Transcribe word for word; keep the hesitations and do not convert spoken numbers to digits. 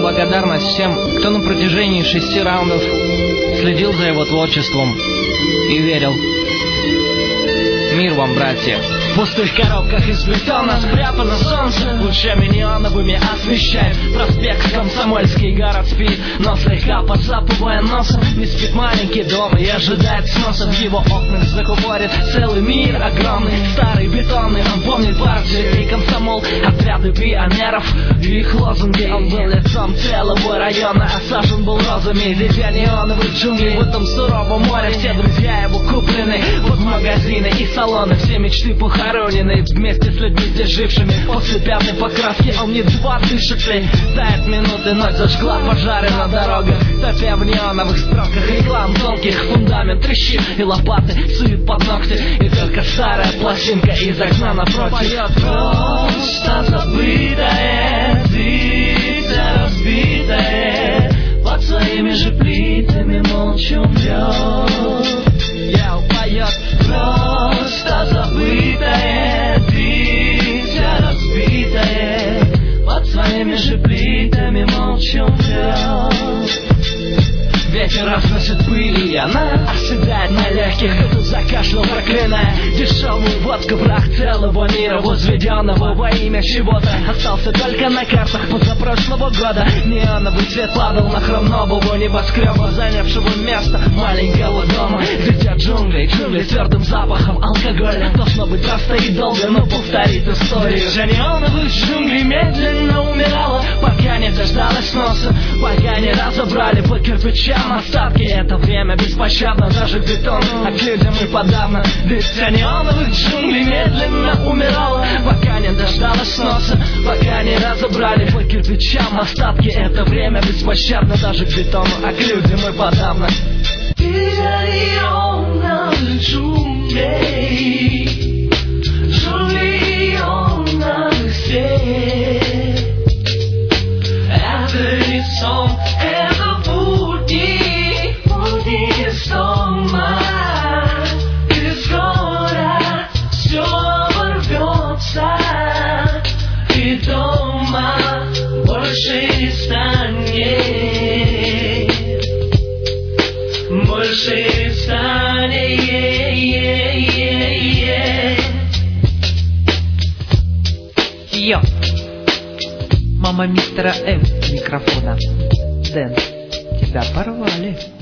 благодарность всем, кто на протяжении шести раундов следил за его творчеством и верил. Мир вам, братья. В пустых коробках из бетона спрятано солнце, лучами неоновыми освещает проспект Комсомольский. Город спит, но слегка посапывая носом, не спит маленький дом и ожидает сноса. В его окнах закупорит целый мир огромный, старый, бетонный. Он помнит партию и комсомол, отряды пионеров и их лозунги. Он был лицом целого района, осажен был розами, дитя неоновых джунглей. В этом суровом море все друзья его куплены, под магазины и салоны, все мечты похоронены вместе с людьми, здесь жившими. После пятой покраски он едва дышит ли. Тает минуты, ночь зажгла пожары на дорогах, топя в неоновых строках реклам тонких. Фундамент трещит и лопаты суют под ногти, и только старая пластинка из окна напротив поет: просто забытое, дитя разбитое, под своими же плитами молча умрет. Я упоет: просто забытое, дитя разбитое, под своими же плитами молча умрет. Ветер разносит пыль, и она оседает на легких. Кто закашлял, проклиная дешевую водку, враг целого мира, возведенного во имя чего-то. Остался только на картах позапрошлого года. Неоновый свет падал на хром нового небоскреба, занявшего место маленького дома. Дитя джунглей, джунгли с твердым запахом алкоголя. Должно быть просто и долго, но повторит историю. Дитя неоновых джунглей медленно умирала, пока не дождалась носа, пока не разобрали по кирпичам остатки. Это время беспощадно даже к бетону, а к людям и подавно. Дитя неоновых джунглей медленно умирала, пока не дождалась носа, пока не разобрали по кирпичам остатки. Это время беспощадно даже к бетону, а к людям и подавно. Дитя неоновых джунглей, джунгли неоновых свет. Это не сон, это будни, будни из дома. Из города все ворвется, и дома больше не станет, больше не станет. Йо! Мама мистера М с микрофона. Дэн, тебя порвали.